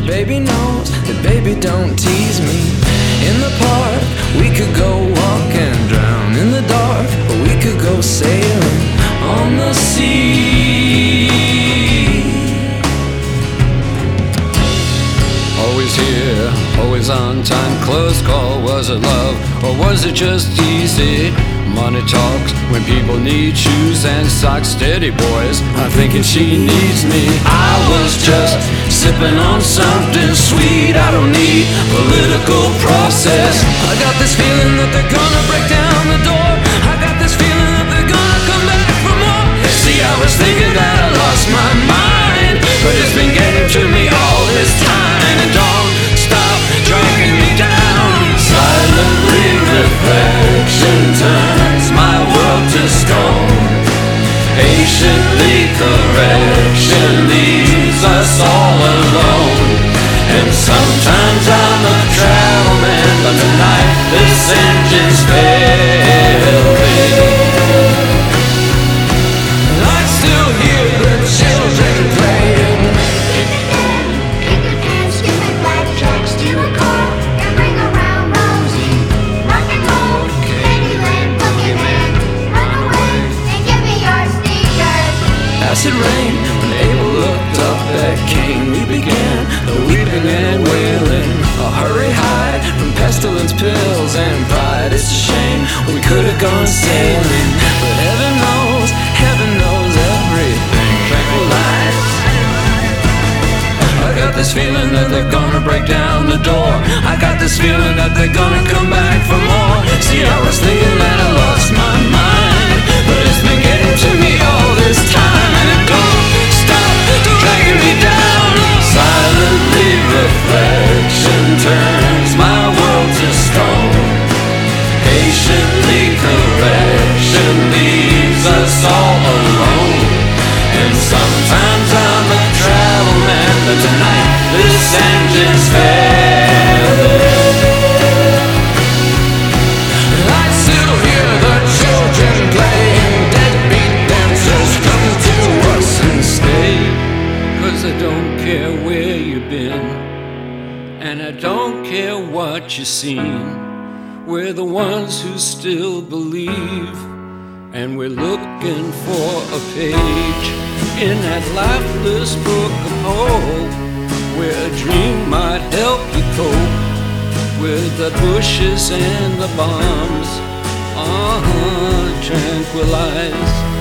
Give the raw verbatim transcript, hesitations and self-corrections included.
baby knows that baby don't tease me. In the park, we could go walk and drown in the dark, or we could go sailing on the sea. Always here, always on time, close call. Was it love, or was it just easy? Money talks when people need shoes and socks. Steady boys, I'm thinking she needs me. I was just sipping on something sweet. I don't need political process. I got this feeling that they're gonna break down the door. I got this feeling that they're gonna come back for more. See, I was thinking that I lost my mind, but it's been getting to me all this time. And don't stop dragging me down. Silently reflection turns my world to stone. Patiently correction leaves us all alone. And sometimes I'm a travel man, but tonight this engine's failing. I still hear the children playing. Kick a can, skip it, black jacks to a car, and bring around Rosie. Rock and roll, Candyland, Pokemon, run away and give me your sneakers. Acid rain, when Abel looked up at Cain, we began the weeping and wailing. A hurry hide from pestilence, pills, and pride. It's a shame we could have gone sailing, but heaven knows, heaven knows everything tranquilized. I got this feeling that they're gonna break down the door. I got this feeling that they're gonna come back for more. See, I was thinking that I lost my mind, but it's been getting to me all this time, and it don't stop dragging me down. Silently reflection turns my world to stone. Patiently correction leaves us all alone. And sometimes I'm a travel man, but tonight this engine's failing. I still hear the children playing. Deadbeat dancers come to us and stay. Cause I don't care where you've been, and I don't care what you've seen. We're the ones who still believe, and we're looking for a page in that lifeless book of hope, where a dream might help you cope with the bushes and the bombs. Uh-huh, tranquilize.